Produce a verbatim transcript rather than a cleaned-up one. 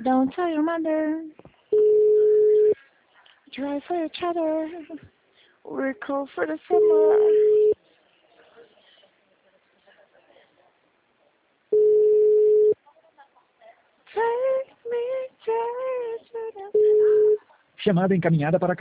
Don't tell your mother. Drive for each other. We're cold for the summer. Take me to the... Chamada encaminhada para